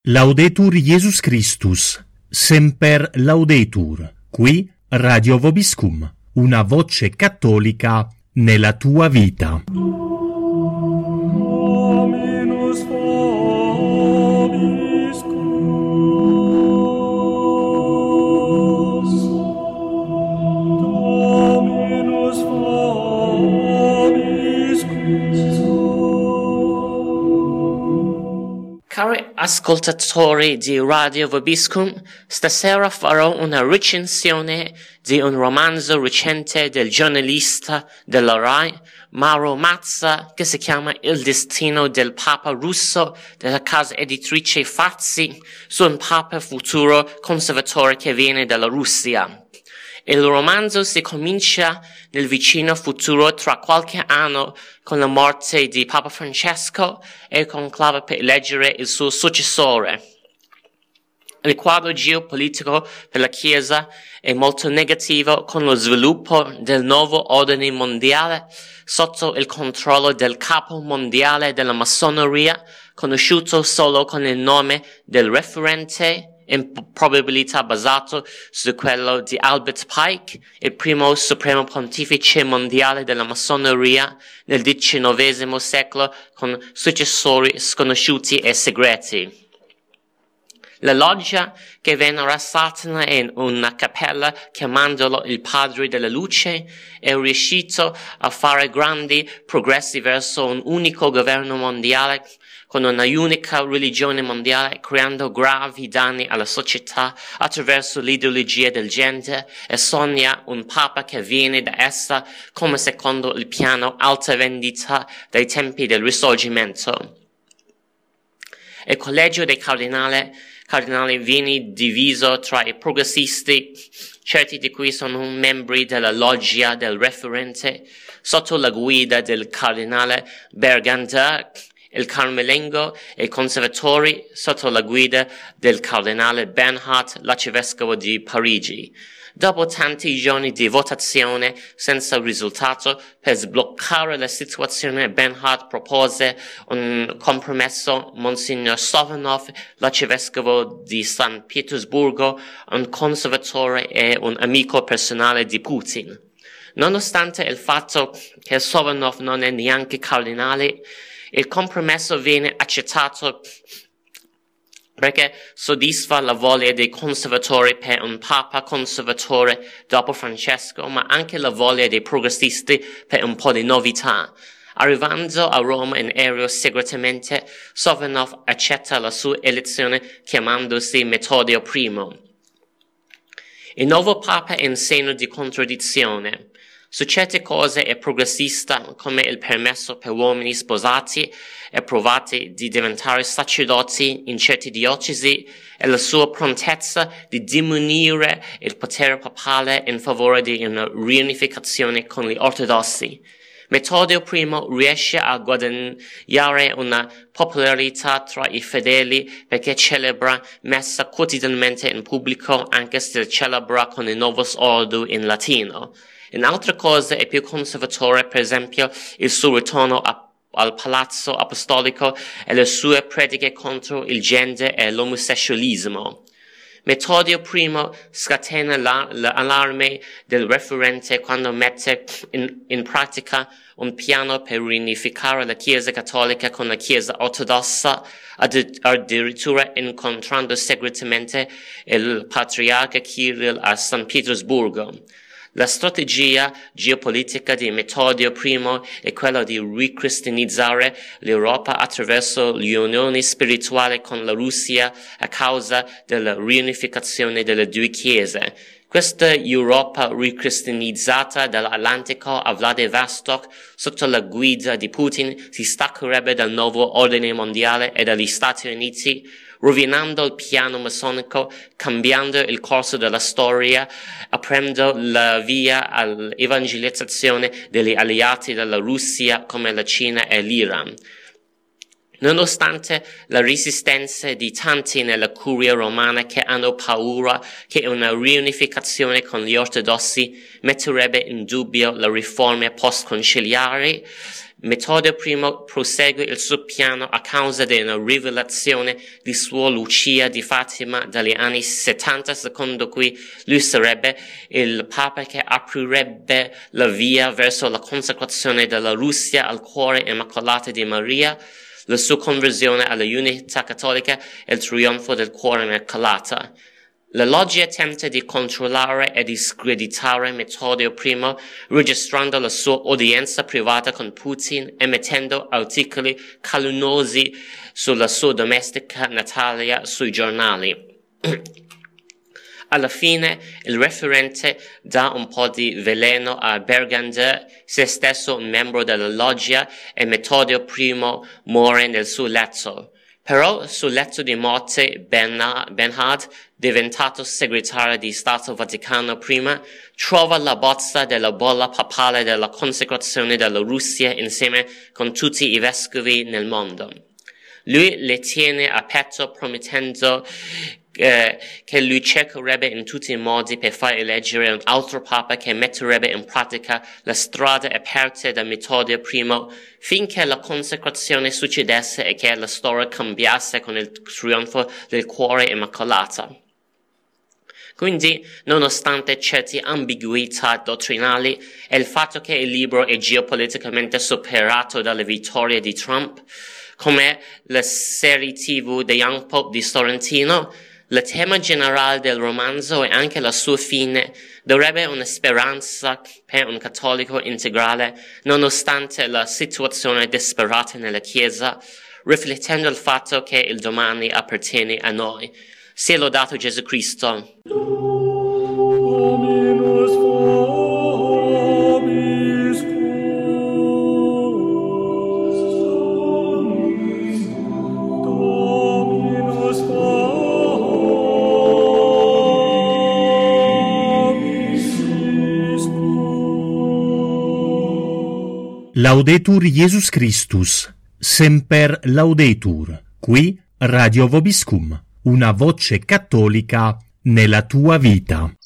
Laudetur Jesus Christus, semper laudetur, qui Radio Vobiscum, una voce cattolica nella tua vita. Dominus vobiscus, Dominus vobiscus. Cari ascoltatori di Radio Vobiscum, stasera farò una recensione di un romanzo recente del giornalista della Rai, Mauro Mazza, che si chiama Il destino del Papa russo, della casa editrice Fazzi, su un Papa futuro conservatore che viene dalla Russia. Il romanzo si comincia nel vicino futuro tra qualche anno con la morte di Papa Francesco e il conclave per eleggere il suo successore. Il quadro geopolitico per la Chiesa è molto negativo, con lo sviluppo del nuovo ordine mondiale sotto il controllo del capo mondiale della massoneria, conosciuto solo con il nome del referente, in probabilità basato su quello di Albert Pike, il primo supremo pontefice mondiale della massoneria nel XIX secolo, con successori sconosciuti e segreti. La loggia, che venera Satana in una cappella chiamandolo il padre della luce, è riuscito a fare grandi progressi verso un unico governo mondiale con una unica religione mondiale, creando gravi danni alla società attraverso l'ideologia del genere, e sogna un papa che viene da essa come secondo il piano alta vendita dai tempi del Risorgimento. Il collegio dei cardinali viene diviso tra i progressisti, certi di cui sono membri della loggia del referente, sotto la guida del cardinale Bergander, il Carmelengo, e i conservatori sotto la guida del cardinale Bernhard, l'arcivescovo di Parigi. Dopo tanti giorni di votazione senza risultato, per sbloccare la situazione, Bernhard propose un compromesso. Monsignor Sovanov, l'arcivescovo di San Pietroburgo, un conservatore e un amico personale di Putin. Nonostante il fatto che Sovanov non è neanche cardinale, il compromesso viene accettato perché soddisfa la voglia dei conservatori per un papa conservatore dopo Francesco, ma anche la voglia dei progressisti per un po' di novità. Arrivando a Roma in aereo segretamente, Sovanov accetta la sua elezione chiamandosi Metodio I. Il nuovo papa è in segno di contraddizione. Su certe cose è progressista, come il permesso per uomini sposati e provati di diventare sacerdoti in certe diocesi, e la sua prontezza di diminuire il potere papale in favore di una riunificazione con gli ortodossi. Metodio I riesce a guadagnare una popolarità tra i fedeli perché celebra messa quotidianamente in pubblico, anche se celebra con il Novus Ordo in latino. In altre cose è più conservatore, per esempio il suo ritorno al palazzo apostolico e le sue prediche contro il genere e l'omosessualismo. Metodio I scatena l'allarme del referente quando mette in pratica un piano per riunificare la Chiesa cattolica con la Chiesa ortodossa, addirittura incontrando segretamente il patriarca Kirill a San Pietroburgo. La strategia geopolitica di Metodio I è quella di ricristianizzare l'Europa attraverso l'unione spirituale con la Russia a causa della riunificazione delle due chiese. Questa Europa ricristianizzata dall'Atlantico a Vladivostok sotto la guida di Putin si staccherebbe dal nuovo ordine mondiale e dagli Stati Uniti, rovinando il piano massonico, cambiando il corso della storia, aprendo la via all'evangelizzazione degli alleati della Russia come la Cina e l'Iran. Nonostante la resistenza di tanti nella curia romana che hanno paura che una riunificazione con gli ortodossi metterebbe in dubbio le riforme post-conciliari, Metodio I prosegue il suo piano a causa di una rivelazione di Suor Lucia di Fatima dagli anni 70, secondo cui lui sarebbe il Papa che aprirebbe la via verso la consacrazione della Russia al cuore immacolato di Maria, la sua conversione alla unità cattolica e il trionfo del cuore immacolato. La loggia tenta di controllare e di screditare Metodio I, registrando la sua udienza privata con Putin, emettendo articoli calunnosi sulla sua domestica Natalia sui giornali. Alla fine il referente dà un po' di veleno a Bergander, se stesso un membro della loggia, e Metodio I muore nel suo letto. Però sul letto di morte Bernhard, diventato segretario di Stato Vaticano I, trova la bozza della bolla papale della consacrazione della Russia insieme con tutti i vescovi nel mondo. Lui le tiene a petto promettendo che lui cercherebbe in tutti i modi per far eleggere un altro papa che metterebbe in pratica la strada aperta da Metodio I finché la consacrazione succedesse e che la storia cambiasse con il trionfo del cuore immacolato. Quindi, nonostante certe ambiguità dottrinali e il fatto che il libro è geopoliticamente superato dalle vittorie di Trump, come la serie TV The Young Pope di Sorrentino, il tema generale del romanzo e anche la sua fine darebbe una speranza per un cattolico integrale, nonostante la situazione disperata nella Chiesa, riflettendo il fatto che il domani appartiene a noi. Sia lodato Gesù Cristo. Dominus vobiscum. Dominus vobiscum. Laudetur Jesus Christus, semper laudetur, qui Radio Vobiscum, una voce cattolica nella tua vita.